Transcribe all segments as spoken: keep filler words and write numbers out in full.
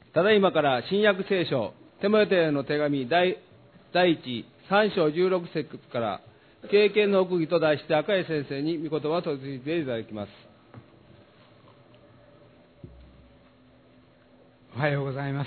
ただいまから新約聖書、テモテへの手紙第第一さん章じゅうろく節から経験の奥義と題して赤井先生に御言葉を説いていただきます。 おはようございます。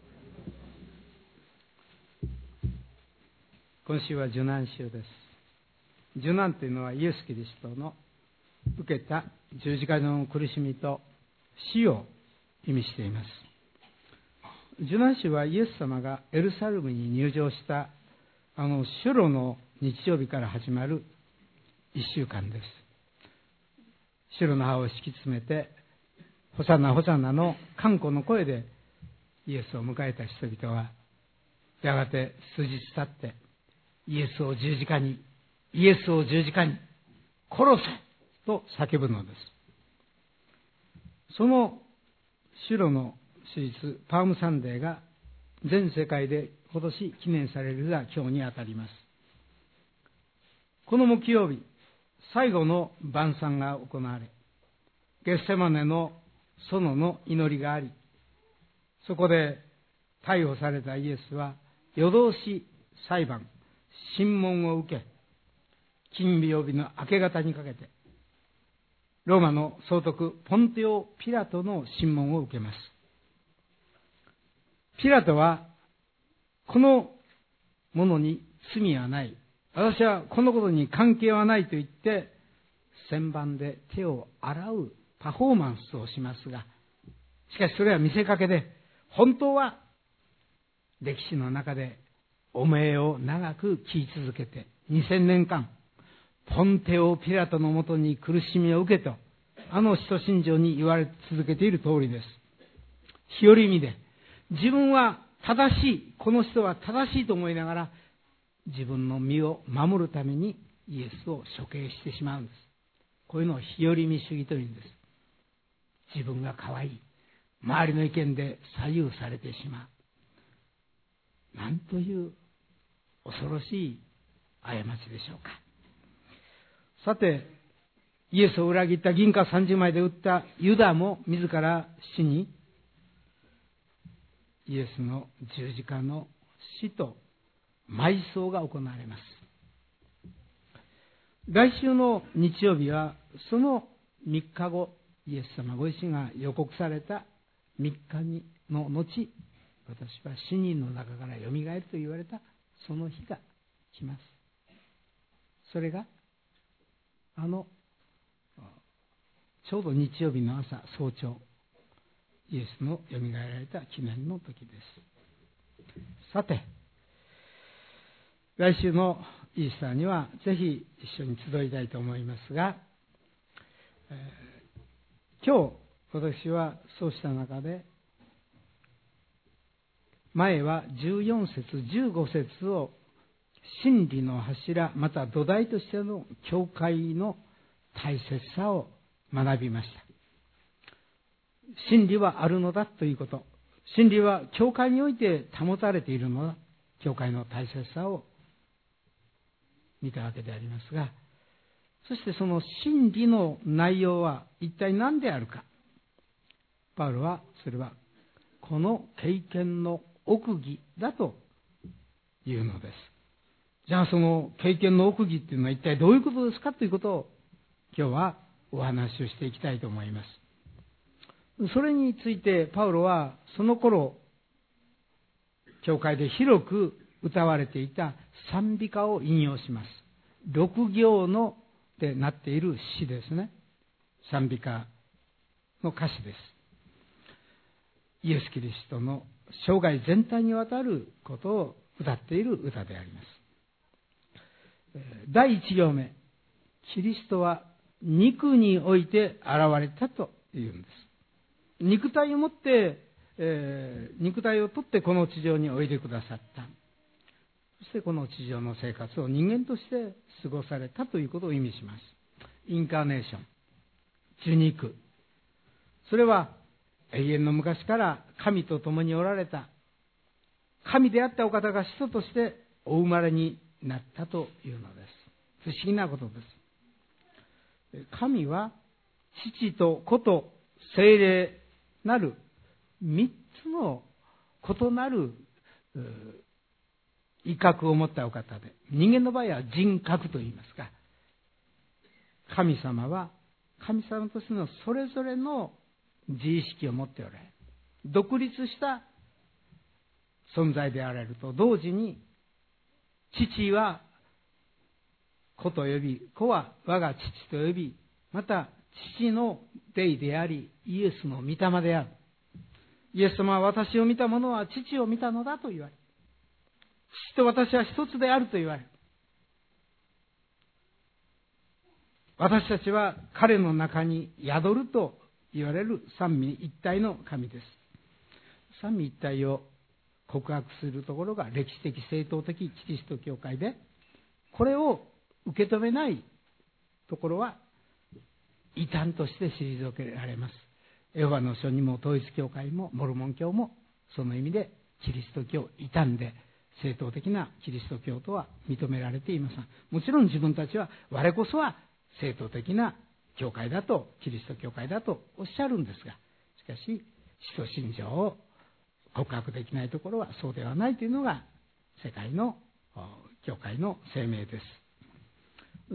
今週は受難週です。受難というのはイエス・キリストの受けた十字架の苦しみと死を意味しています。受難週はイエス様がエルサレムに入場したあの主路の日曜日から始まる一週間です。主路の葉を敷き詰めてホサナホサナの歓呼の声でイエスを迎えた人々はやがて数日経ってイエスを十字架にイエスを十字架に殺せと叫ぶのです。その主路の手術パームサンデーが全世界で今年記念されるが今日にあたります。この木曜日、最後の晩餐が行われ、ゲッセマネの園の祈りがあり、そこで逮捕されたイエスは夜通し裁判審問を受け、金曜日の明け方にかけてローマの総督ポンテオ・ピラトの審問を受けます。ピラトはこのものに罪はない、私はこのことに関係はないと言って旋盤で手を洗うパフォーマンスをしますが、しかしそれは見せかけで、本当は歴史の中で汚名を長く聞き続けてにせんねんかんポンテオ・ピラトのもとに苦しみを受けとあの使徒信条に言われ続けている通りです。日和見で自分は正しい、この人は正しいと思いながら自分の身を守るためにイエスを処刑してしまうんです。こういうのを日和見主義というんです。自分が可愛い、周りの意見で左右されてしまう、なんという恐ろしい過ちでしょうか。さて、イエスを裏切った銀貨さんじゅうまいで売ったユダも自ら死に、イエスの十字架の死と埋葬が行われます。来週の日曜日はそのみっかご、イエス様ご自身が予告されたみっかの後、私は死人の中からよみがえると言われたその日が来ます。それがあのちょうど日曜日の朝早朝、イエスのよみがえられた記念の時です。さて、来週のイースターにはぜひ一緒に集いたいと思いますが、えー、今日私はそうした中で、前はじゅうよん節じゅうご節を真理の柱また土台としての教会の大切さを学びました。真理はあるのだということ、真理は教会において保たれているのだ、教会の大切さを見たわけでありますが、そしてその真理の内容は一体何であるか。パウロはそれはこの経験の奥義だというのです。じゃあその経験の奥義っていうのは一体どういうことですかということを今日はお話をしていきたいと思います。それについてパウロはその頃教会で広く歌われていた賛美歌を引用します。六行のでなっている詩ですね。賛美歌の歌詞です。イエス・キリストの生涯全体にわたることを歌っている歌であります。第一行目、キリストは肉において現れたというんです。肉体をもって、えー、肉体を取ってこの地上においでくださった。そしてこの地上の生活を人間として過ごされたということを意味します。インカーネーション、受肉。それは永遠の昔から神と共におられた神であったお方が人としてお生まれになったというのです。不思議なことです。神は父と子と聖霊なる三つの異なる威嚇を持ったお方で、人間の場合は人格と言いますが、神様は神様としてのそれぞれの自意識を持っておられる、独立した存在であられると同時に、父は子と呼び、子は我が父と呼び、また父の霊でありイエスの御霊である。イエス様は私を見た者は父を見たのだと言われる。父と私は一つであると言われる。私たちは彼の中に宿ると言われる三位一体の神です。三位一体を告白するところが歴史的正統的キリスト教会で、これを受け止めないところは異端として退けられます。エホバの書にも統一教会もモルモン教もその意味でキリスト教異端で、正統的なキリスト教とは認められていません。もちろん自分たちは我こそは正統的な教会だと、キリスト教会だとおっしゃるんですが、しかし使徒信条を告白できないところはそうではないというのが世界の教会の声明です。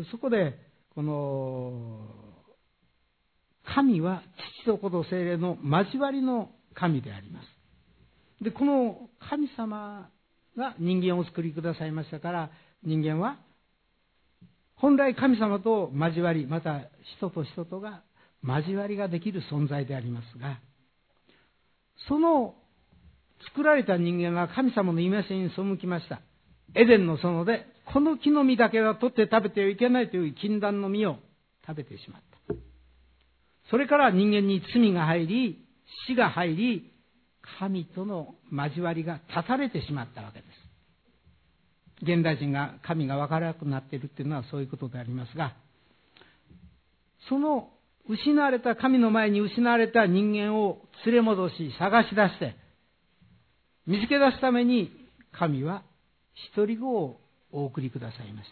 そこでこの神は父と子と聖霊の交わりの神であります。で、この神様が人間をお作りくださいましたから、人間は本来神様と交わり、また人と人とが交わりができる存在でありますが、その作られた人間が神様の戒めに背きました。エデンの園でこの木の実だけは取って食べてはいけないという禁断の実を食べてしまった。それから人間に罪が入り、死が入り、神との交わりが断たれてしまったわけです。現代人が神が分からなくなっているというのはそういうことでありますが、その失われた神の前に失われた人間を連れ戻し探し出して見つけ出すために、神は一人子をお送りくださいました。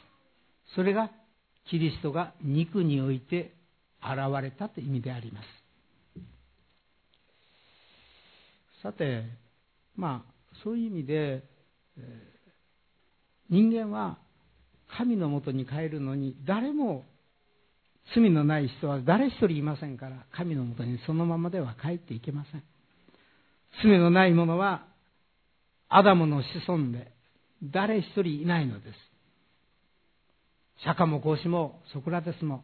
それがキリストが肉において現れたという意味であります。さて、まあそういう意味で、えー人間は神のもとに帰るのに、誰も罪のない人は誰一人いませんから、神のもとにそのままでは帰っていけません。罪のない者はアダムの子孫で誰一人いないのです。釈迦も孔子もソクラテスも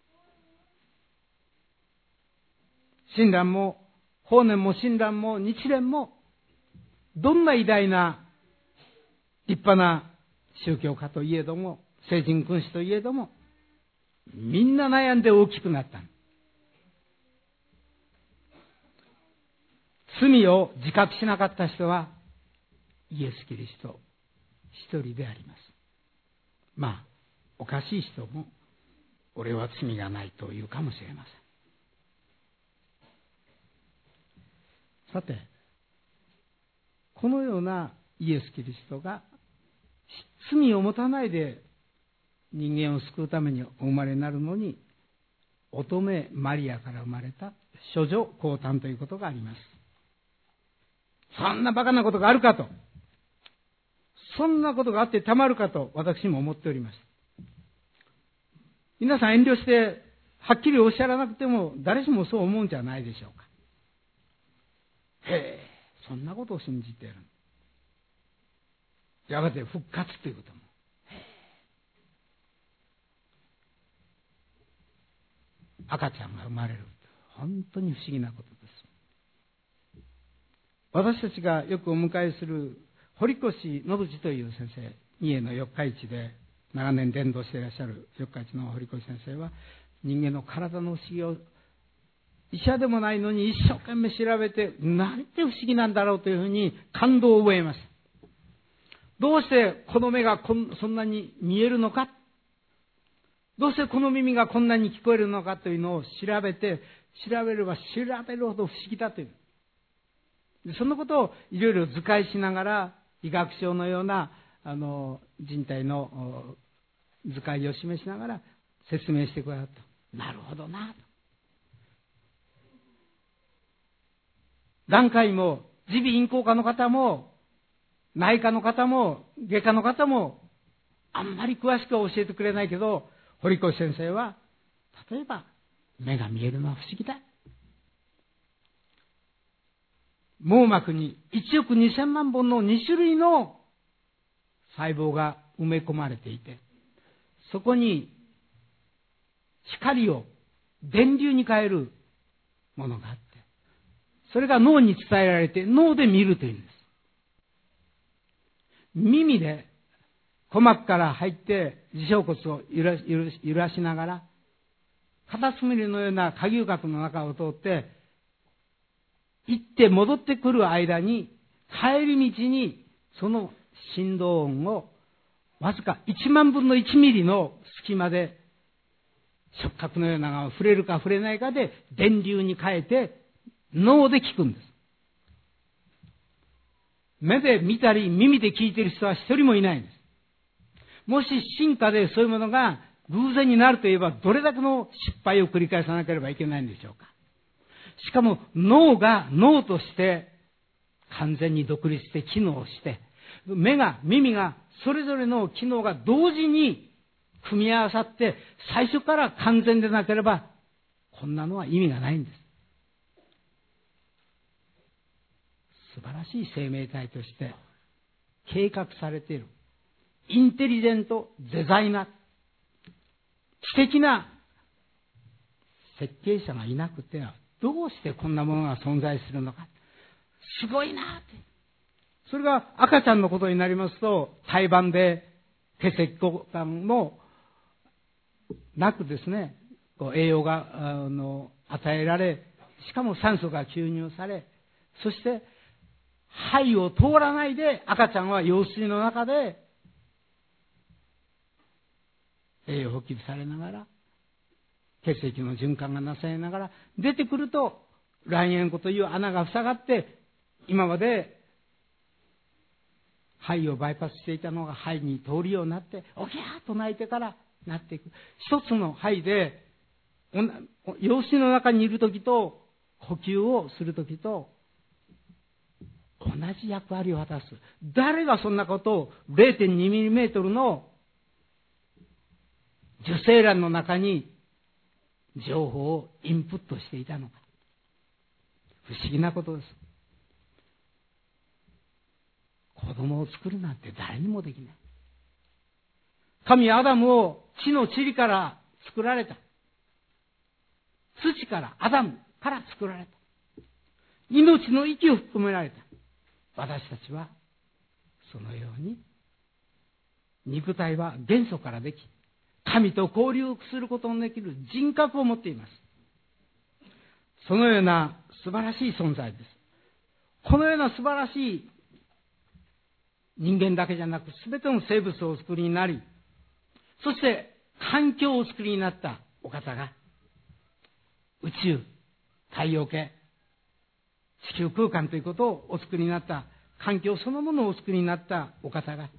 親鸞も法然も親鸞も日蓮も、どんな偉大な立派な宗教家といえども、聖人君子といえども、みんな悩んで大きくなった。罪を自覚しなかった人はイエス・キリスト一人であります。まあおかしい人も俺は罪がないというかもしれません。さて、このようなイエス・キリストが罪を持たないで人間を救うためにお生まれになるのに、乙女マリアから生まれた処女降誕ということがあります。そんなバカなことがあるかと、そんなことがあってたまるかと私も思っております。皆さん遠慮してはっきりおっしゃらなくても誰しもそう思うんじゃないでしょうか。へえ、そんなことを信じている。やがて復活ということも、赤ちゃんが生まれる、本当に不思議なことです。私たちがよくお迎えする堀越信次という先生、三重の四日市で長年伝道していらっしゃる四日市の堀越先生は、人間の体の不思議を医者でもないのに一生懸命調べて、なんて不思議なんだろうというふうに感動を覚えます。どうしてこの目がこんそんなに見えるのか、どうしてこの耳がこんなに聞こえるのかというのを調べて、調べれば調べるほど不思議だという、そのことをいろいろ図解しながら、医学書のようなあの人体の図解を示しながら説明してくださった。なるほどなと。 段階も、耳鼻咽喉科の方も、内科の方も、外科の方も、あんまり詳しくは教えてくれないけど、堀越先生は、例えば、目が見えるのは不思議だ。網膜にいちおくにせんまんぼんのに種類の細胞が埋め込まれていて、そこに光を電流に変えるものがあって、それが脳に伝えられて脳で見るというんです。耳で鼓膜から入って耳小骨を揺ら揺ら揺らしながら、カタツムリのような下牛角の中を通って行って戻ってくる間に、帰り道にその振動音をわずかいちまんぶんのいちミリの隙間で、触覚のようなのが触れるか触れないかで電流に変えて脳で聞くんです。目で見たり耳で聞いている人は一人もいないんです。もし進化でそういうものが偶然になるといえば、どれだけの失敗を繰り返さなければいけないんでしょうか。しかも脳が脳として完全に独立して機能して、目が耳がそれぞれの機能が同時に組み合わさって、最初から完全でなければこんなのは意味がないんです。素晴らしい生命体として計画されているインテリジェントデザイナー、知的な設計者がいなくてはどうしてこんなものが存在するのか、すごいなって。それが赤ちゃんのことになりますと、胎盤で血液交換もなくですね、こう栄養があの与えられ、しかも酸素が吸入され、そして肺を通らないで赤ちゃんは羊水の中で栄養補給されながら、血液の循環がなされながら出てくると、卵円孔という穴が塞がって、今まで肺をバイパスしていたのが肺に通るようになって、おぎゃーと泣いてからなっていく。一つの肺で羊水の中にいるときと呼吸をするときと同じ役割を果たす。誰がそんなことを れいてんにミリメートルの受精卵の中に情報をインプットしていたのか。不思議なことです。子供を作るなんて誰にもできない。神はアダムを地の塵から作られた。土から、アダムから作られた。命の息を含められた。私たちはそのように、肉体は元素からでき、神と交流することのできる人格を持っています。そのような素晴らしい存在です。このような素晴らしい人間だけじゃなく、すべての生物をお作りになり、そして環境をお作りになったお方が、宇宙、太陽系、地球空間ということをお作りになった、環境そのものをお作りになったお方が、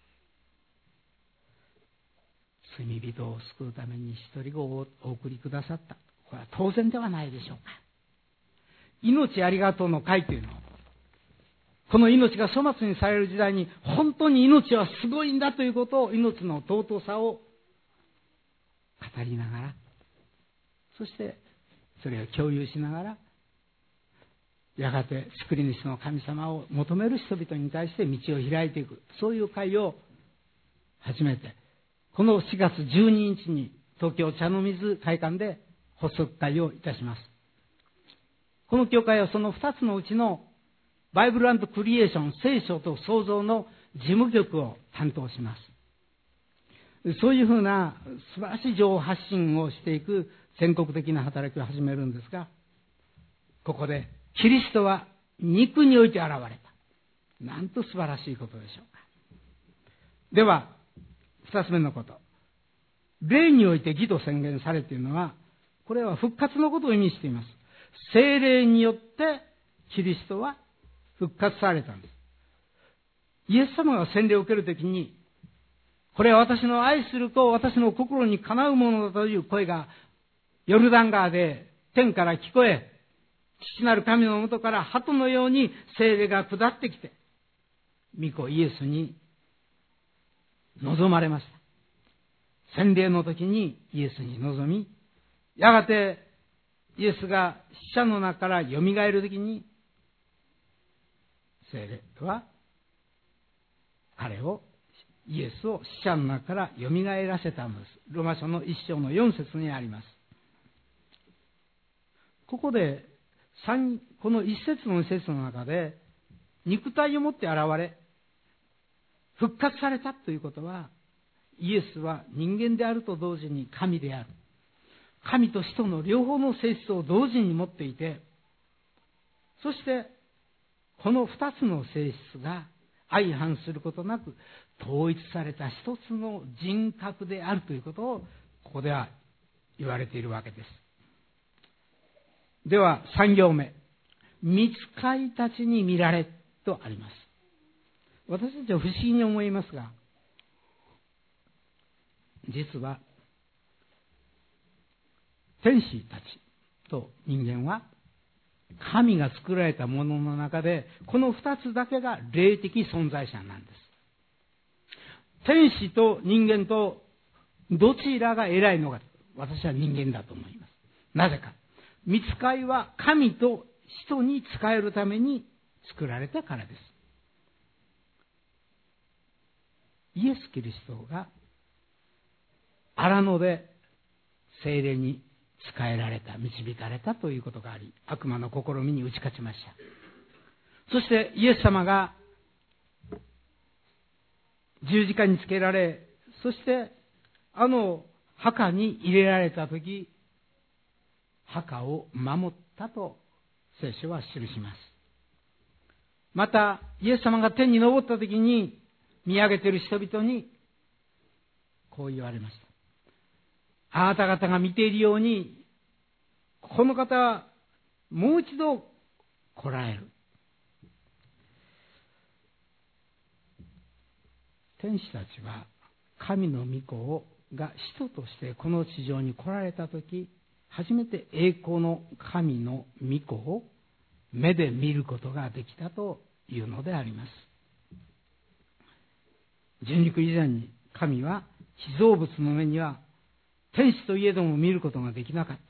罪人を救うために一人子をお送りくださった。これは当然ではないでしょうか。命ありがとうの会というのを、この命が粗末にされる時代に、本当に命はすごいんだということを、命の尊さを語りながら、そしてそれを共有しながら、やがて救い主の神様を求める人々に対して道を開いていく、そういう会を初めて、このしがつじゅうににちに東京茶の水会館で発足会をいたします。この教会はそのふたつのうちのバイブル&クリエーション、聖書と創造の事務局を担当します。そういうふうな素晴らしい情報発信をしていく全国的な働きを始めるんですが、ここでキリストは肉において現れた。なんと素晴らしいことでしょうか。では、二つ目のこと。霊において義と宣言されているのは、これは復活のことを意味しています。聖霊によってキリストは復活されたんです。イエス様が洗礼を受けるときに、これは私の愛する子、私の心にかなうものだという声がヨルダン川で天から聞こえ、 父なる神のもとから鳩のように聖霊が下ってきて、御子イエスに臨まれました。洗礼の時にイエスに臨み、やがてイエスが死者の中からよみがえる時に、聖霊は彼を、イエスを死者の中からよみがえらせたのです。ローマ書の一章の四節にあります。ここで三この一節の節の中で、肉体をもって現れ復活されたということは、イエスは人間であると同時に神である。神と人の両方の性質を同時に持っていて、そしてこの二つの性質が相反することなく統一された一つの人格であるということをここでは言われているわけです。では三行目、御使いたちに見られとあります。私たちは不思議に思いますが、実は天使たちと人間は神が作られたものの中で、この二つだけが霊的存在者なんです。天使と人間とどちらが偉いのか、私は人間だと思います。なぜか、御使いは神と人に仕えるために作られたからです。イエス・キリストが荒野で聖霊に仕えられた、導かれたということがあり、悪魔の試みに打ち勝ちました。そしてイエス様が十字架につけられ、そしてあの墓に入れられたとき、墓を守ったと聖書は記します。またイエス様が天に昇ったときに、見上げている人々にこう言われました。あなた方が見ているように、この方はもう一度来られる。天使たちは神の御子が人としてこの地上に来られたとき、初めて栄光の神の御子を目で見ることができたというのであります。人肉以前に神は被造物の目には天使といえども見ることができなかった。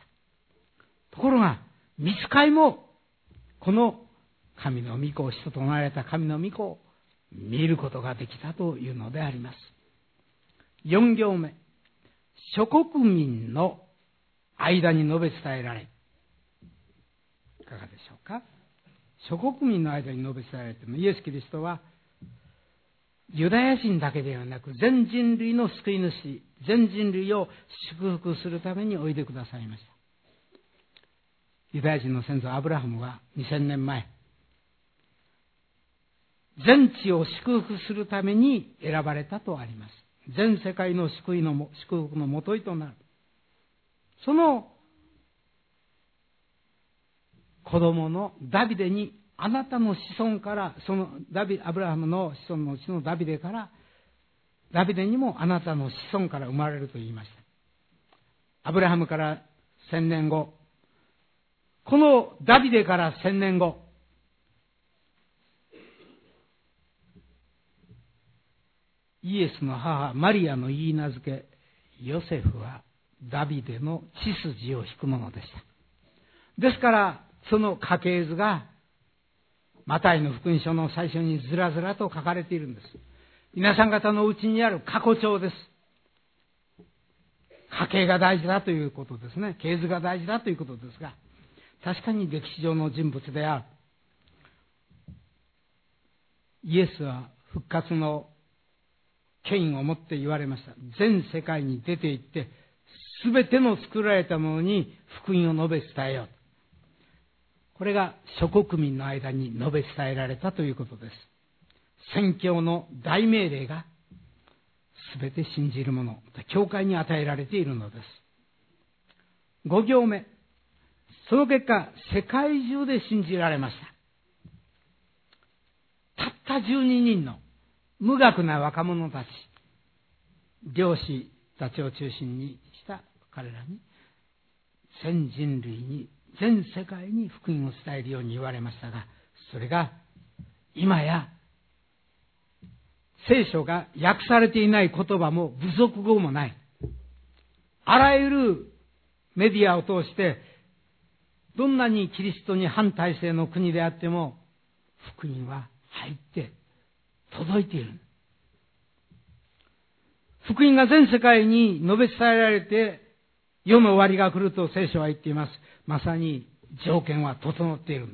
ところが御使いもこの神の御子を、人となられた神の御子を見ることができたというのであります。四行目、諸国民の間に述べ伝えられ、いかがでしょうか。諸国民の間に述べ伝えられても、イエス・キリストはユダヤ人だけではなく全人類の救い主、全人類を祝福するためにおいでくださいました。ユダヤ人の先祖アブラハムはにせんねんまえ、全地を祝福するために選ばれたとあります。全世界の救いの祝福のもといとなる。その子供のダビデに、あなたの子孫から、そのダビアブラハムの子孫のうちのダビデから、ダビデにもあなたの子孫から生まれると言いました。アブラハムから千年後、このダビデから千年後、イエスの母マリアの言い名付けヨセフはダビデの血筋を引くものでした。ですからその家系図がマタイの福音書の最初にずらずらと書かれているんです。皆さん方のうちにある過去帳です。家系が大事だということですね。系図が大事だということですが、確かに歴史上の人物である。イエスは復活の権威を持って言われました。全世界に出て行ってすべての作られたものに福音を述べ伝えよう。これが諸国民の間に述べ伝えられたということです。宣教の大命令がすべて信じる者、教会に与えられているのです。ご行目、その結果世界中で信じられました。たったじゅうににんの無学な若者たち、漁師たちを中心にした彼らに全人類に全世界に福音を伝えるように言われましたが、それが今や聖書が訳されていない言葉も部族語もない。あらゆるメディアを通して、どんなにキリストに反体制の国であっても、福音は入って届いている。福音が全世界に述べ伝えられて、世の終わりが来ると聖書は言っています。まさに条件は整っているんです。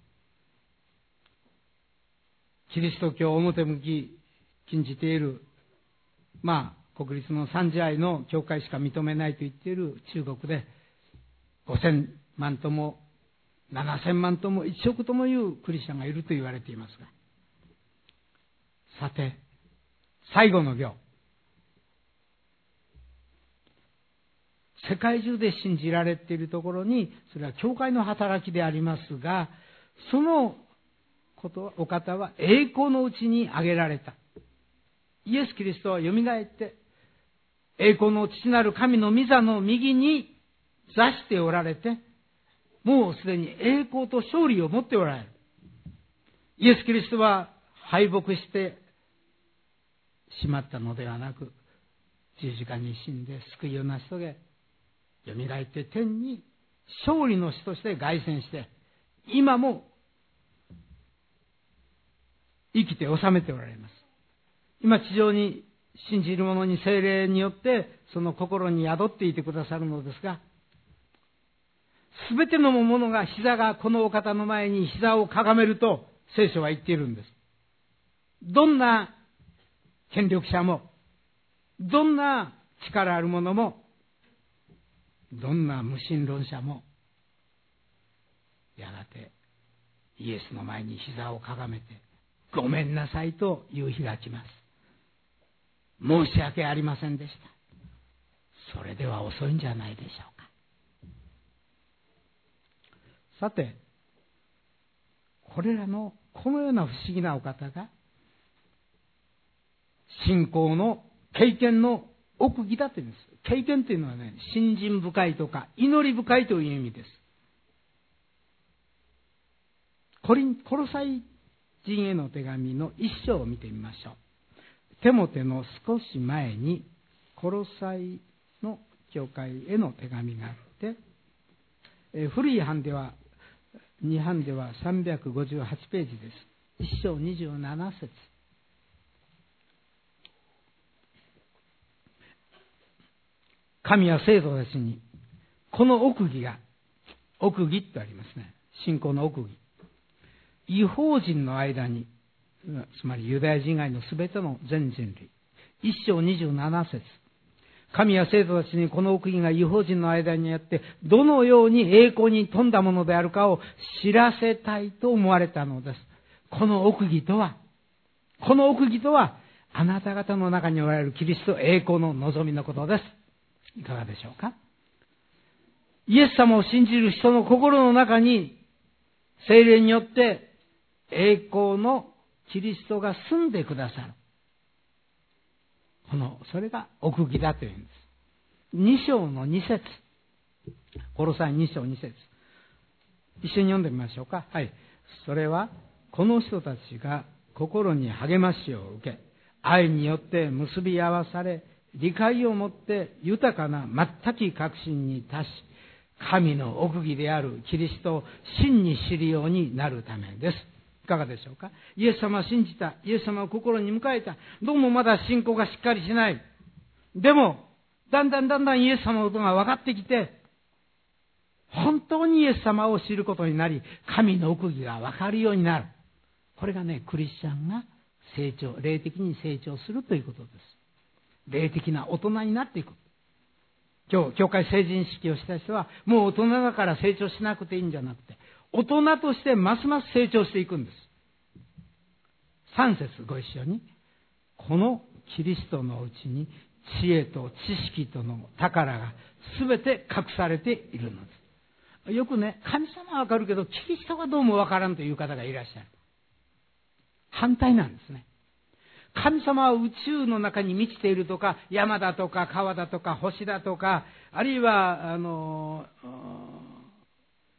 キリスト教を表向き禁じている、まあ、国立の三次愛の教会しか認めないと言っている中国で、ごせんまんともななせんまんともいちおくともいうクリスチャンがいると言われていますが、さて、最後の行。世界中で信じられているところに、それは教会の働きでありますが、そのことお方は栄光のうちに挙げられた。イエス・キリストはよみがえって、栄光の父なる神の御座の右に座しておられて、もうすでに栄光と勝利を持っておられる。イエス・キリストは敗北してしまったのではなく、十字架に死んで救いを成し遂げ、よみがえって天に勝利の死として凱旋して、今も生きて治めておられます。今地上に信じる者に聖霊によってその心に宿っていてくださるのですが、すべてのものが膝がこのお方の前に膝をかがめると聖書は言っているんです。どんな権力者も、どんな力ある者も、どんな無神論者も、やがてイエスの前に膝をかがめて、ごめんなさいという日が来ます。申し訳ありませんでした。それでは遅いんじゃないでしょうか。さて、これらのこのような不思議なお方が、信仰の経験の奥義だというんです。経験というのはね、信心深いとか祈り深いという意味です。コリン、コロサイ人への手紙の一章を見てみましょう。テモテの少し前にコロサイの教会への手紙があって、え古い版ではに版ではさんびゃくごじゅうはちページです。一章にじゅうなな節。神は生徒たちにこの奥義が、奥義とありますね。信仰の奥義。異邦人の間に、つまりユダヤ人以外のすべての全人類。一章にじゅうなな節。神は生徒たちにこの奥義が異邦人の間にあって、どのように栄光に富んだものであるかを知らせたいと思われたのです。この奥義とは、この奥義とは、あなた方の中におられるキリスト栄光の望みのことです。いかがでしょうか。イエス様を信じる人の心の中に、聖霊によって栄光のキリストが住んでくださる。この、それが奥義だというんです。に章のに節。コロサイに章に節。一緒に読んでみましょうか。はい。それは、この人たちが心に励ましを受け、愛によって結び合わされ、理解をもって豊かな全き確信に達し、神の奥義であるキリストを真に知るようになるためです。いかがでしょうか。イエス様を信じた。イエス様を心に迎えた。どうもまだ信仰がしっかりしない。でも、だんだんだんだんイエス様のことが分かってきて、本当にイエス様を知ることになり、神の奥義が分かるようになる。これがね、クリスチャンが成長、霊的に成長するということです。霊的な大人になっていく。今日、教会成人式をした人は、もう大人だから成長しなくていいんじゃなくて、大人としてますます成長していくんです。さん節ご一緒に。このキリストのうちに知恵と知識との宝がすべて隠されているのです。よくね、神様はわかるけど、キリストがどうもわからんという方がいらっしゃる。反対なんですね。神様は宇宙の中に満ちているとか、山だとか川だとか星だとか、あるいはあの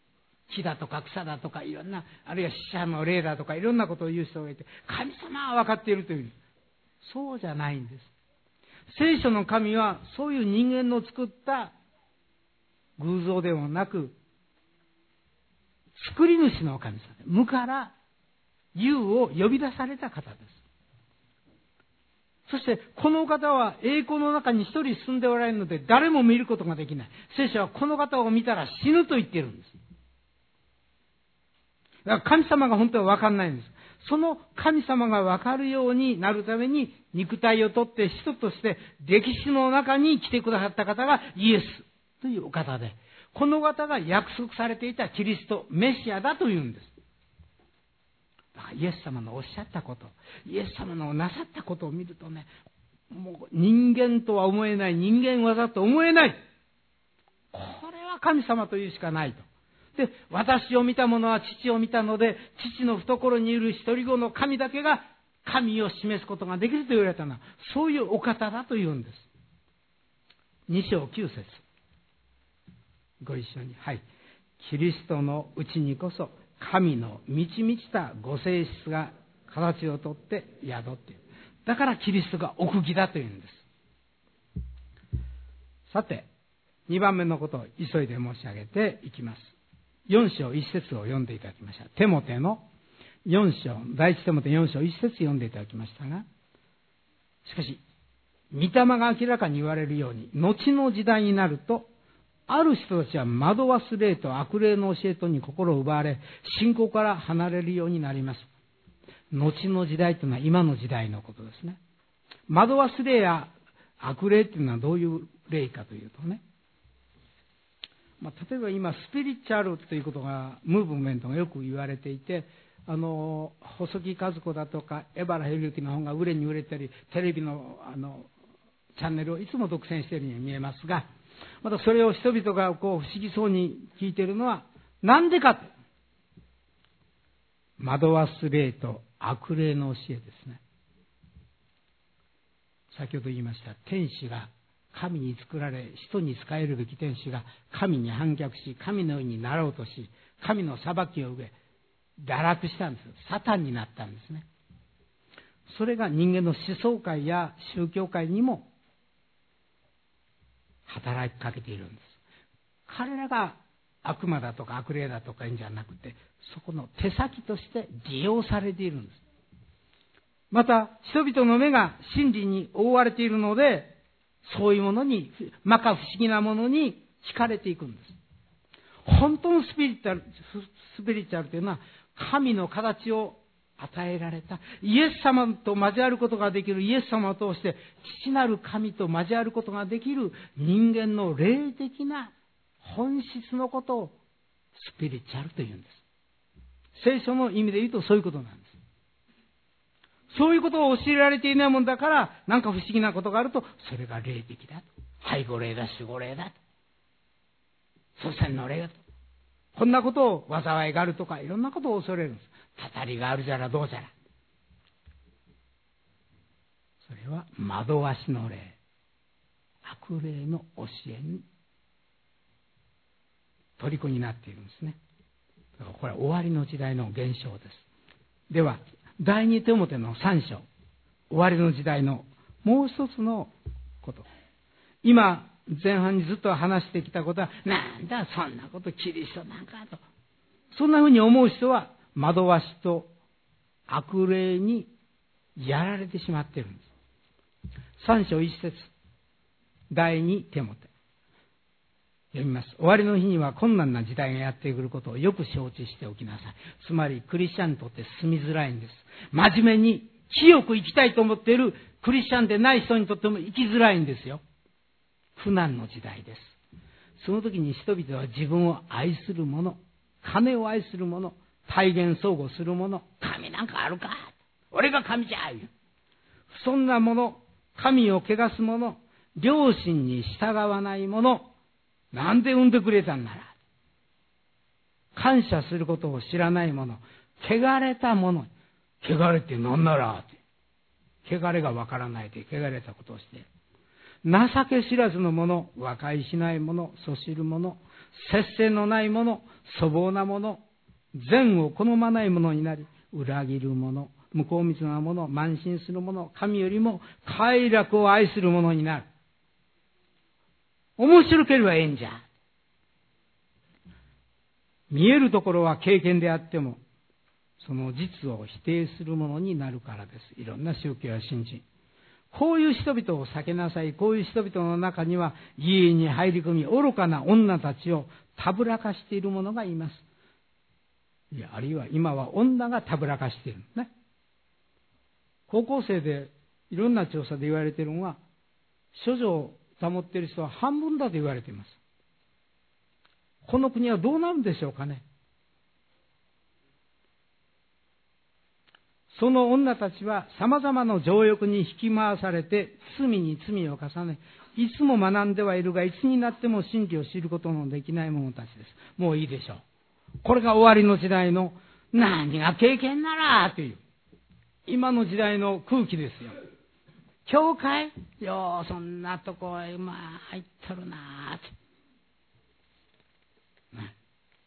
木だとか草だとかいろんな、あるいは死者の霊だとかいろんなことを言う人がいて、神様は分かっているという。そうじゃないんです。聖書の神はそういう人間の作った偶像ではなく、作り主の神様、無から有を呼び出された方です。そしてこの方は栄光の中に一人住んでおられるので誰も見ることができない。聖書はこの方を見たら死ぬと言っているんです。だから神様が本当は分かんないんです。その神様が分かるようになるために肉体をとって人として歴史の中に来てくださった方がイエスというお方で、この方が約束されていたキリスト、メシアだというんです。だからイエス様のおっしゃったこと、イエス様のなさったことを見るとね、もう人間とは思えない、人間技と思えない。これは神様というしかないと。で、私を見た者は父を見たので、父の懐にいる一人子の神だけが神を示すことができると言われたのは、そういうお方だというんです。に章きゅう節。ご一緒に。はい。キリストのうちにこそ、神の満ち満ちたご性質が形をとって宿っている。だからキリストが奥義だというんです。さて、にばんめのことを急いで申し上げていきます。よん章いち節を読んでいただきました。テモテのよん章、第一テモテよん章いち節読んでいただきましたが、しかし、御霊が明らかに言われるように、後の時代になると、ある人たちは惑わす霊と悪霊の教えとに心を奪われ、信仰から離れるようになります。後の時代というのは今の時代のことですね。惑わす霊や悪霊というのはどういう霊かというとね、まあ、例えば今スピリチュアルということがムーブメントがよく言われていて、あの細木和子だとか江原弘之の本が売れに売れたり、テレビのあのチャンネルをいつも独占しているように見えますが、またそれを人々がこう不思議そうに聞いているのはなんでか。惑わす霊と悪霊の教えですね。先ほど言いました天使が神に作られ、人に仕えるべき天使が神に反逆し、神のようになろうとし、神の裁きを受け堕落したんです。サタンになったんですね。それが人間の思想界や宗教界にも働きかけているんです。彼らが悪魔だとか悪霊だとかいうんじゃなくて、そこの手先として利用されているんです。また人々の目が真理に覆われているので、そういうものに、まか不思議なものに惹かれていくんです。本当のスピリチュアル、スピリチュアルというのは神の形を与えられた、イエス様と交わることができる、イエス様を通して父なる神と交わることができる人間の霊的な本質のことをスピリチュアルというんです。聖書の意味で言うとそういうことなんです。そういうことを教えられていないもんだから、なんか不思議なことがあると、それが霊的だと。背後霊だ、守護霊だと。祖先の霊だと。こんなことを災いがあるとか、いろんなことを恐れるんです。たたりがあるじゃらどうじゃら。それは惑わしの霊、悪霊の教えに虜になっているんですね。これは終わりの時代の現象です。では第二テモテのさん章、終わりの時代のもう一つのこと。今前半にずっと話してきたことは、なんだそんなことキリストなんかと、そんなふうに思う人は惑わしと悪霊にやられてしまっているんです。さん章いち節、第二テモテ読みます。終わりの日には困難な時代がやってくることをよく承知しておきなさい。つまりクリスチャンにとって住みづらいんです。真面目に清く生きたいと思っているクリスチャンでない人にとっても生きづらいんですよ。苦難の時代です。その時に人々は自分を愛する者、金を愛する者、体現相互する者、神なんかあるか、俺が神じゃいうそんな者、神を汚す者、良心に従わない者、なんで産んでくれたんなら、感謝することを知らない者、汚れた者、汚れって何ならって、汚れがわからないで汚れたことをして、情け知らずの者、和解しない者、そしる者、 節制のないもの、粗暴なもの、善を好まないものになり、裏切るもの、向こう見ずなもの、慢心するもの、神よりも快楽を愛するものになる。面白ければええんじゃ。見えるところは経験であっても、その実を否定するものになるからです。いろんな宗教や信心。こういう人々を避けなさい。こういう人々の中には家に入り込み愚かな女たちをたぶらかしている者がいます。いや、あるいは今は女がたぶらかしているね。高校生でいろんな調査で言われているのは、処女を保っている人は半分だと言われています。この国はどうなるんでしょうかね。その女たちは様々な情欲に引き回されて罪に罪を重ね、いつも学んではいるがいつになっても真理を知ることのできない者たちです。もういいでしょう。これが終わりの時代の何が経験ならという今の時代の空気ですよ。教会ようそんなとこへまあ入っとるなって、ね、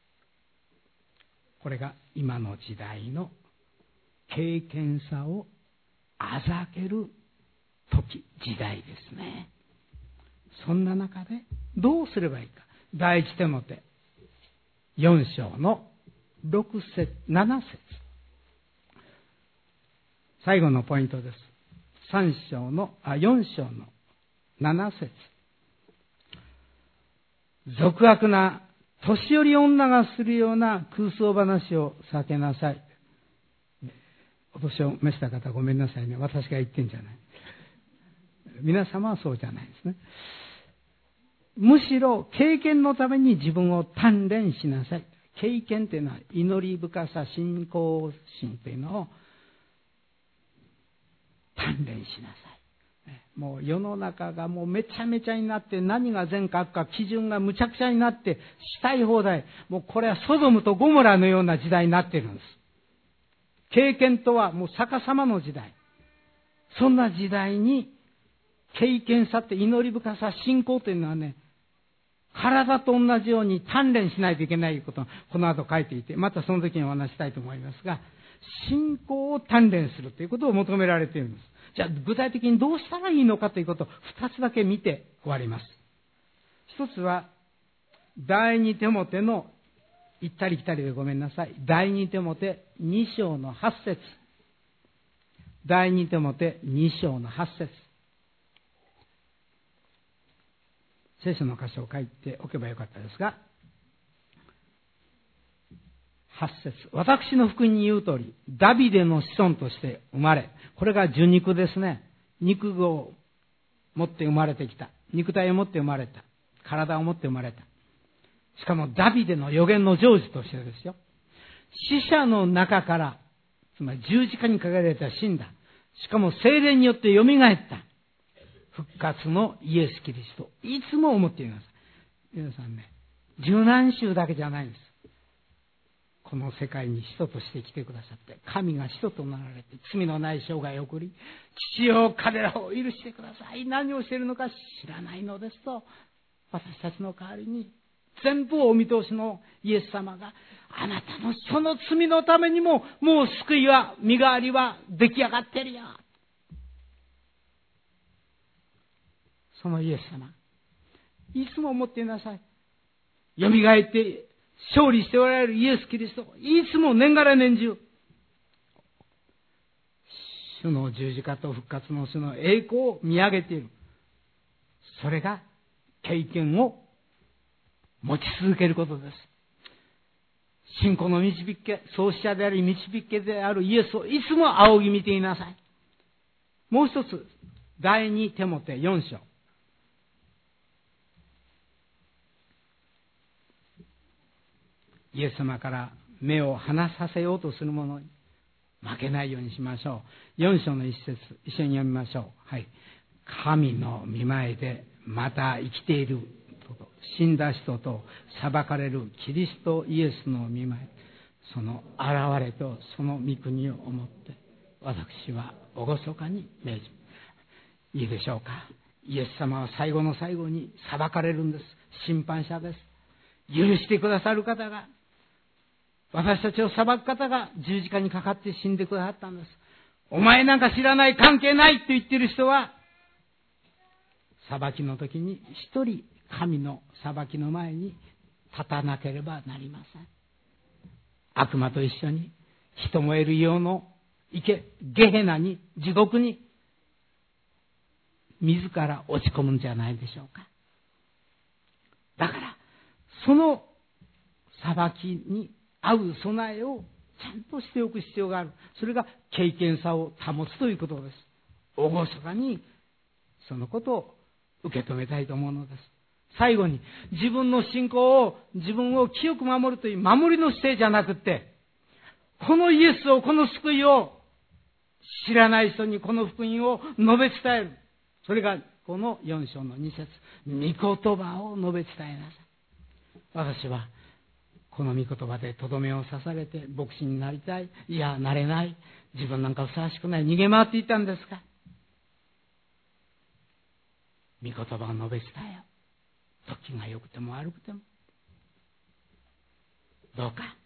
これが今の時代の経験さをあざける時、時代ですね。そんな中でどうすればいいか。第一テモテよん章のろく節、なな節。最後のポイントです。さん章の、あ、よん章のなな節。俗悪な年寄り女がするような空想話を避けなさい。お年を召した方ごめんなさいね。私が言ってんじゃない。皆様はそうじゃないですね。むしろ経験のために自分を鍛錬しなさい。経験というのは祈り深さ、信仰心というのを鍛錬しなさい。もう世の中がもうめちゃめちゃになって、何が善か悪か基準がむちゃくちゃになってしたい放題。もうこれはソドムとゴモラのような時代になっているんです。経験とはもう逆さまの時代。そんな時代に経験さって祈り深さ、信仰というのはね、体と同じように鍛錬しないといけないことをこの後書いていて、またその時にお話したいと思いますが、信仰を鍛錬するということを求められているんです。じゃあ具体的にどうしたらいいのかということを二つだけ見て終わります。一つは第二テモテの行ったり来たりでごめんなさい。第二テモテに章のはち節。第二テモテに章のはち節。聖書の箇所を書いておけばよかったですが、はち節。私の福音に言う通り、ダビデの子孫として生まれ、これが受肉ですね。肉を持って生まれてきた。肉体を持って生まれた。体を持って生まれた。しかもダビデの預言の成就としてですよ。死者の中から、つまり十字架にかけられた死んだ。しかも聖霊によって蘇った。復活のイエス・キリスト。いつも思っています。皆さんね、受難衆だけじゃないんです。この世界に使徒として来てくださって、神が使徒となられて、罪のない生涯を送り、父よ彼らを許してください。何をしているのか知らないのですと、私たちの代わりに、全部お見通しのイエス様が、あなたのその罪のためにも、もう救いは、身代わりは出来上がってるよ。そのイエス様、いつも思っていなさい。蘇って勝利しておられるイエス・キリスト、いつも年がら年中、主の十字架と復活の主の栄光を見上げている。それが経験を持ち続けることです。信仰の導け、創始者であり導けであるイエスをいつも仰ぎ見ていなさい。もう一つ、第二テモテよん章。イエス様から目を離させようとする者に負けないようにしましょう。よん章の一節、一緒に読みましょう。はい。神の御前でまた生きている死んだ人と裁かれるキリストイエスの御前、その現れとその御国を思って私は厳かに命じます。いいでしょうか。イエス様は最後の最後に裁かれるんです。審判者です。 許してくださる方が、私たちを裁く方が十字架にかかって死んでくださったんです。お前なんか知らない、関係ないって言ってる人は、裁きの時に一人神の裁きの前に立たなければなりません。悪魔と一緒に人燃える硫黄の池、ゲヘナに、地獄に自ら落ち込むんじゃないでしょうか。だからその裁きに合う備えをちゃんとしておく必要がある。それが敬虔さを保つということです。厳かにそのことを受け止めたいと思うのです。最後に、自分の信仰を、自分を清く守るという守りの姿勢じゃなくって、このイエスを、この救いを知らない人にこの福音を述べ伝える。それがこのよん章のに節、御言葉を述べ伝えなさい。私はこの御言葉でとどめを刺されて牧師になりたい、いやなれない、自分なんかふさわしくない、逃げ回っていたんですか。御言葉を述べ伝えよ。時が良くても悪くても、どうか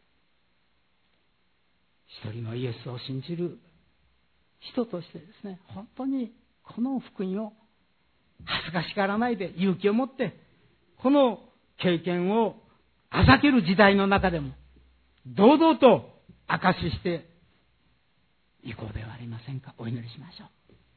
一人のイエスを信じる人としてですね、本当にこの福音を恥ずかしがらないで勇気を持って、この経験をあざける時代の中でも堂々と証ししていこうではありませんか。お祈りしましょう。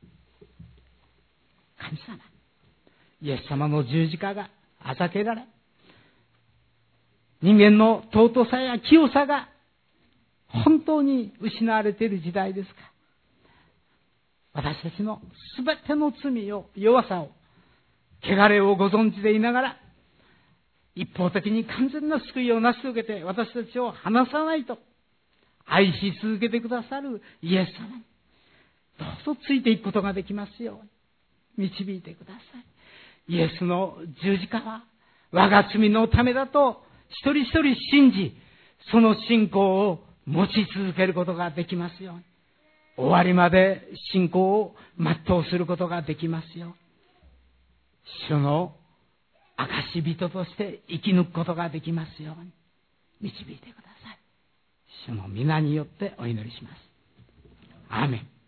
神様、イエス様の十字架があざけられ、人間の尊さや清さが本当に失われている時代ですか。私たちのすべての罪を、弱さを、汚れをご存知でいながら、一方的に完全な救いを成し遂げて私たちを離さないと愛し続けてくださるイエス様にどうぞついていくことができますように導いてください。イエスの十字架は我が罪のためだと一人一人信じ、その信仰を持ち続けることができますように、終わりまで信仰を全うすることができますように、主の証人として生き抜くことができますように導いてください。主の皆によってお祈りします。アーメン。